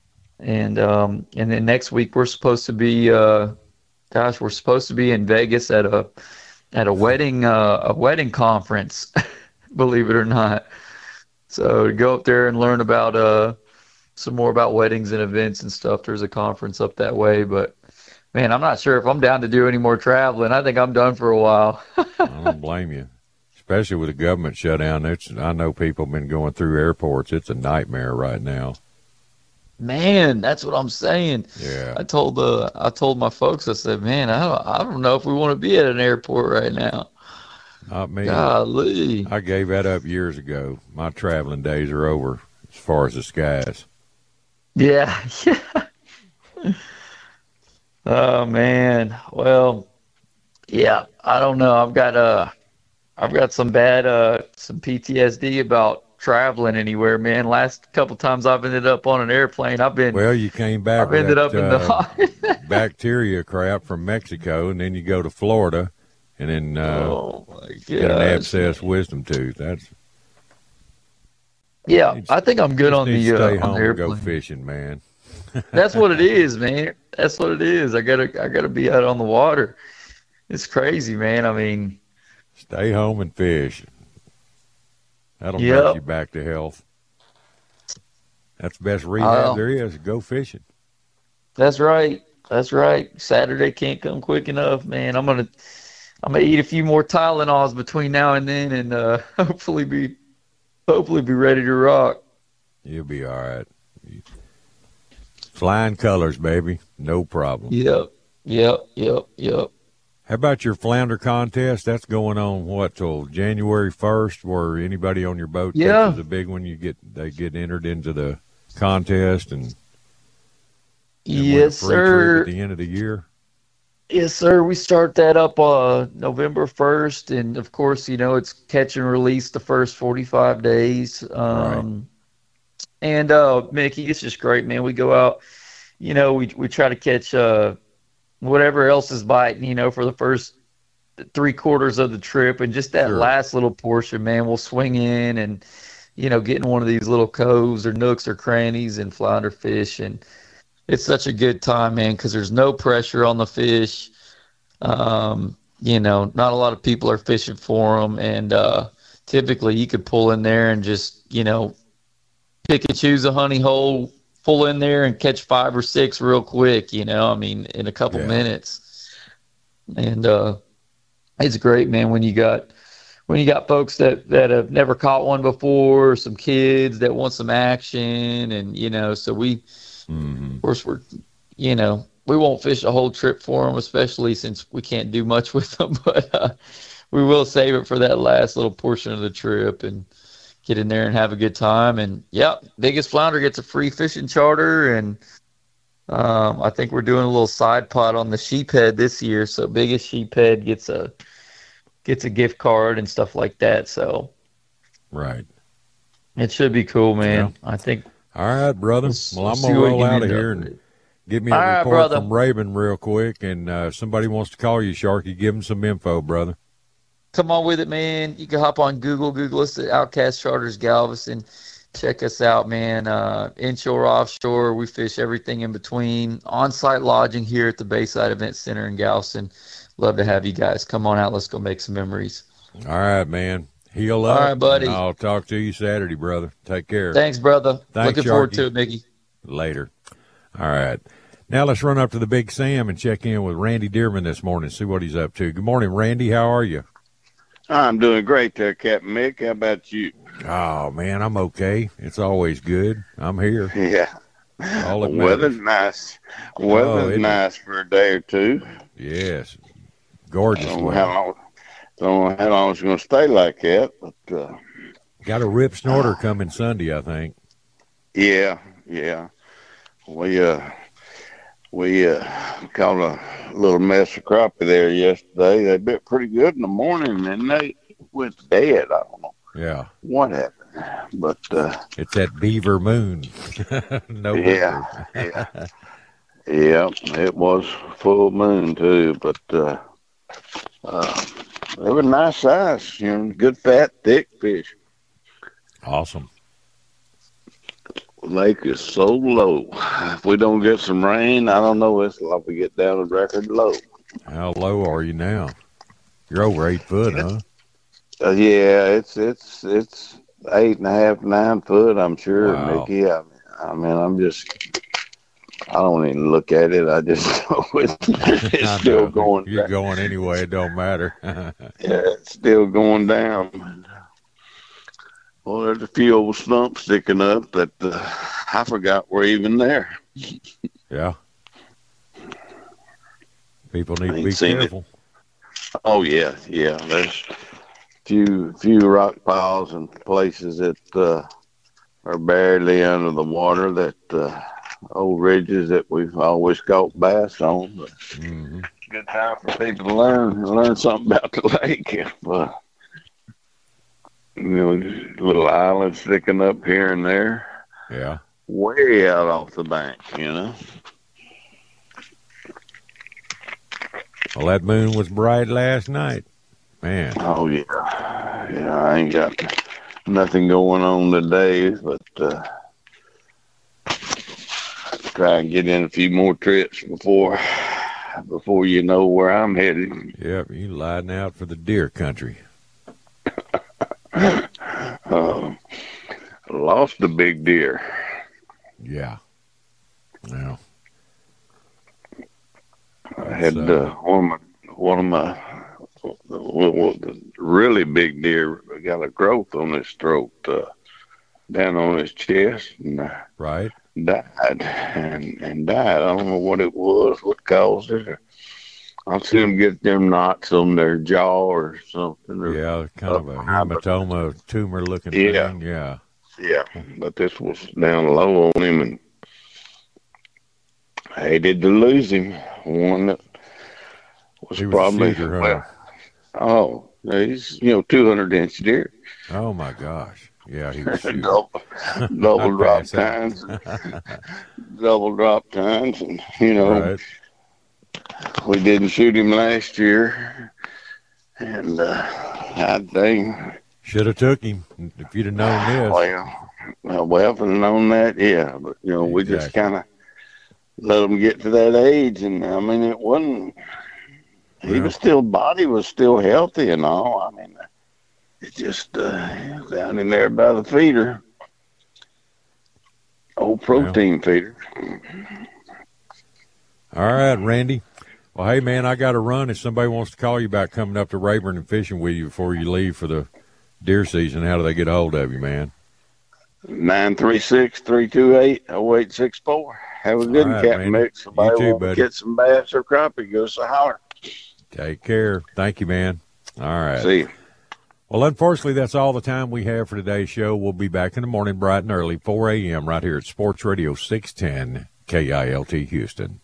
And then next week we're supposed to be we're supposed to be in Vegas at a wedding conference, believe it or not. So to go up there and learn about some more about weddings and events and stuff. There's a conference up that way, but man, I'm not sure if I'm down to do any more traveling. I think I'm done for a while. I don't blame you. Especially with the government shutdown. I know people have been going through airports. It's a nightmare right now. Man, that's what I'm saying. Yeah. I told my folks, I said, man, I don't know if we want to be at an airport right now. Not me. Golly. I gave that up years ago. My traveling days are over as far as the skies. Yeah. Oh man. Well, yeah, I don't know. I've got some PTSD about traveling anywhere, man. Last couple times I've ended up on an airplane. Well, you came back. I've ended up in the bacteria crap from Mexico, and then you go to Florida, and then oh my get an abscess wisdom tooth. I think I'm good on the stay on home the and airplane. go fishing, man. That's what it is, man. That's what it is. I gotta be out on the water. It's crazy, man. I mean, stay home and fish. That'll bring you back to health. That's the best rehab there is. Go fishing. That's right. That's right. Saturday can't come quick enough, man. I'm gonna eat a few more Tylenols between now and then, and hopefully be ready to rock. You'll be all right. Flying colors, baby. No problem. Yep. How about your flounder contest? That's going on till January 1st, where anybody on your boat catches a big one, they get entered into the contest and yes, win a free sir. trip at the end of the year. Yes, sir. We start that up November 1st, and of course, it's catch and release the first 45 days. Right. And Mickey, it's just great, man. We go out, we try to catch whatever else is biting, for the first 3/4 of the trip, and just that last little portion, man, we'll swing in and get in one of these little coves or nooks or crannies and flounder fish, and it's such a good time, man, because there's no pressure on the fish. Not a lot of people are fishing for them, and typically you could pull in there and just pick and choose a honey hole, pull in there and catch 5 or 6 real quick, in a couple minutes. And it's great, man, when you got folks that have never caught one before, some kids that want some action, and so we of course we won't fish a whole trip for them, especially since we can't do much with them, but we will save it for that last little portion of the trip and get in there and have a good time. And biggest flounder gets a free fishing charter, and I think we're doing a little side pot on the sheephead this year, so biggest sheephead gets a gift card and stuff like that. So right, it should be cool, man. I think. All right, brother. Well, I'm gonna roll out of here and give me a report from Raven real quick, and somebody wants to call you, Sharky. Give them some info, brother. Come on with it, man. You can hop on Google us at Outcast Charters Galveston. Check us out, man. Inshore, offshore, we fish everything in between. On-site lodging here at the Bayside Event Center in Galveston. Love to have you guys. Come on out. Let's go make some memories. All right, man. Heal up. All right, buddy. I'll talk to you Saturday, brother. Take care. Thanks, brother. Thanks, Looking forward to it, Mickey. Later. All right. Now let's run up to the Big Sam and check in with Randy Dearman this morning, see what he's up to. Good morning, Randy. How are you? I'm doing great there, Captain Mick. How about you? Oh, man, I'm okay. It's always good. I'm here. Yeah. All that weather's nice. Weather's nice for a day or two. Yes. Gorgeous. Don't know how long it's going to stay like that. But got a rip snorter coming Sunday, I think. Yeah. We caught a little mess of crappie there yesterday. They bit pretty good in the morning, and they went dead. I don't know. Yeah. What happened? But it's that beaver moon. Yeah. Yeah, it was full moon too, but they were nice size, good fat, thick fish. Awesome. lake is so low. If we don't get some rain, I don't know. It's like we get down to record low. How low are you now? You're over 8 foot, huh? Yeah, it's 8.5, 9 foot. I'm sure, Wow. Mickey. I mean, I don't even look at it. I just know it's still going. You're going anyway. It don't matter. Yeah, it's still going down. Well, there's a few old stumps sticking up that I forgot were even there. Yeah. People need to be careful. Oh yeah. There's few rock piles and places that are barely under the water. That old ridges that we've always caught bass on. But good time for people to learn something about the lake. Just little islands sticking up here and there. Yeah. Way out off the bank, Well, that moon was bright last night. Man. Oh, yeah. Yeah, I ain't got nothing going on today, but try and get in a few more trips before you know where I'm headed. Yep, you lining out for the deer country. Lost a big deer. Yeah. Well, I had one of my really big deer got a growth on his throat, down on his chest, and right, died and died. I don't know what it was, what caused it. I'll see them get them knots on their jaw or something. Yeah, kind of a hematoma, tumor-looking Yeah. thing. Yeah. Yeah, but this was down low on him, and I hated to lose him. One that was He was probably a shooter, he's 200-inch deer. Oh my gosh! Yeah, he was shooting. double drop tines, and Right. we didn't shoot him last year, and dang. Should have took him if you'd have known this. Well, if I'd known that, yeah. But, we just kind of let them get to that age. And, I mean, it wasn't, body was still healthy and all. I mean, it just down in there by the feeder. Old protein feeder. All right, Randy. Well, hey, man, I got to run. If somebody wants to call you about coming up to Rayburn and fishing with you before you leave for the deer season, how do they get a hold of you, man? 936-328-0864. Have a good one, Captain Mick. Somebody You too, want to buddy. get some bass or crappie, give us a holler. Take care. Thank you, man. All right. See you. Well, unfortunately, that's all the time we have for today's show. We'll be back in the morning bright and early, 4 a.m. right here at Sports Radio 610 KILT Houston.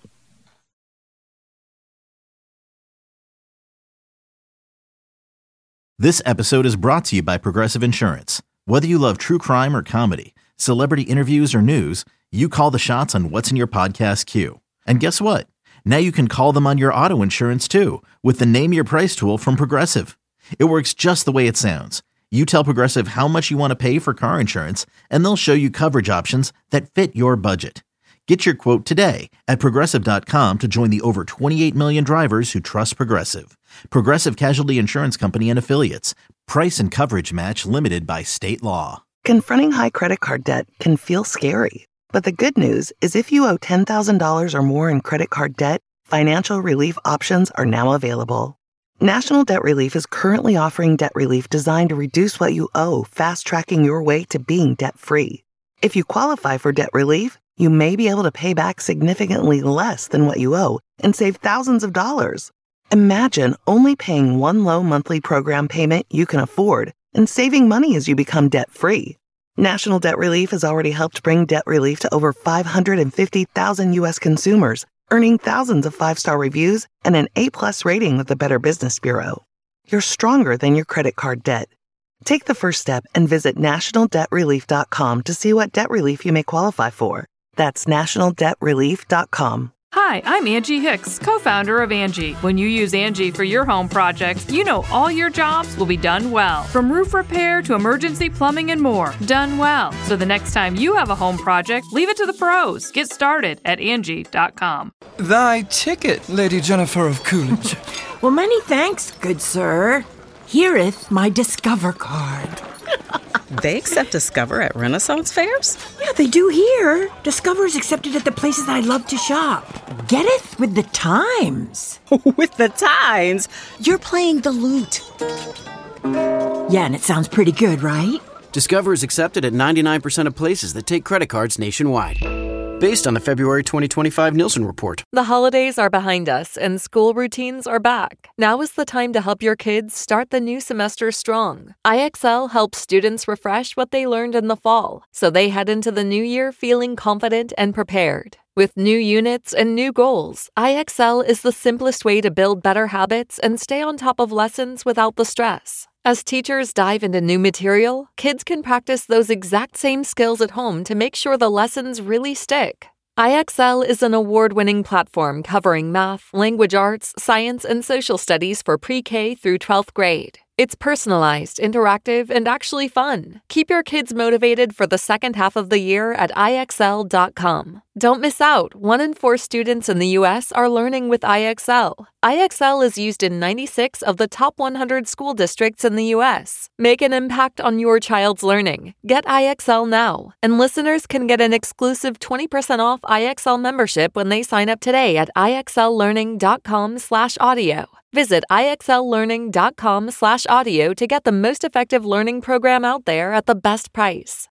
This episode is brought to you by Progressive Insurance. Whether you love true crime or comedy, celebrity interviews or news, you call the shots on what's in your podcast queue. And guess what? Now you can call them on your auto insurance too with the Name Your Price tool from Progressive. It works just the way it sounds. You tell Progressive how much you want to pay for car insurance, and they'll show you coverage options that fit your budget. Get your quote today at Progressive.com to join the over 28 million drivers who trust Progressive. Progressive Casualty Insurance Company and Affiliates. Price and coverage match limited by state law. Confronting high credit card debt can feel scary. But the good news is if you owe $10,000 or more in credit card debt, financial relief options are now available. National Debt Relief is currently offering debt relief designed to reduce what you owe, fast-tracking your way to being debt-free. If you qualify for debt relief, you may be able to pay back significantly less than what you owe and save thousands of dollars. Imagine only paying one low monthly program payment you can afford and saving money as you become debt-free. National Debt Relief has already helped bring debt relief to over 550,000 U.S. consumers, earning thousands of five-star reviews and an A+ rating with the Better Business Bureau. You're stronger than your credit card debt. Take the first step and visit nationaldebtrelief.com to see what debt relief you may qualify for. That's nationaldebtrelief.com. Hi, I'm Angie Hicks, co-founder of Angie. When you use Angie for your home projects, you know all your jobs will be done well. From roof repair to emergency plumbing and more, done well. So the next time you have a home project, leave it to the pros. Get started at Angie.com. Thy ticket, Lady Jennifer of Coolidge. Well, many thanks, good sir. Here'th my Discover card. They accept Discover at Renaissance fairs? Yeah, they do here. Discover is accepted at the places I love to shop. Getteth with the times. With the times? You're playing the lute. Yeah, and it sounds pretty good, right? Discover is accepted at 99% of places that take credit cards nationwide. Based on the February 2025 Nielsen report. The holidays are behind us and school routines are back. Now is the time to help your kids start the new semester strong. IXL helps students refresh what they learned in the fall, so they head into the new year feeling confident and prepared. With new units and new goals, IXL is the simplest way to build better habits and stay on top of lessons without the stress. As teachers dive into new material, kids can practice those exact same skills at home to make sure the lessons really stick. IXL is an award-winning platform covering math, language arts, science, and social studies for pre-K through 12th grade. It's personalized, interactive, and actually fun. Keep your kids motivated for the second half of the year at IXL.com. Don't miss out. 1 in 4 students in the U.S. are learning with IXL. IXL is used in 96 of the top 100 school districts in the U.S. Make an impact on your child's learning. Get IXL now. And listeners can get an exclusive 20% off IXL membership when they sign up today at IXLlearning.com/audio. Visit IXLlearning.com/audio to get the most effective learning program out there at the best price.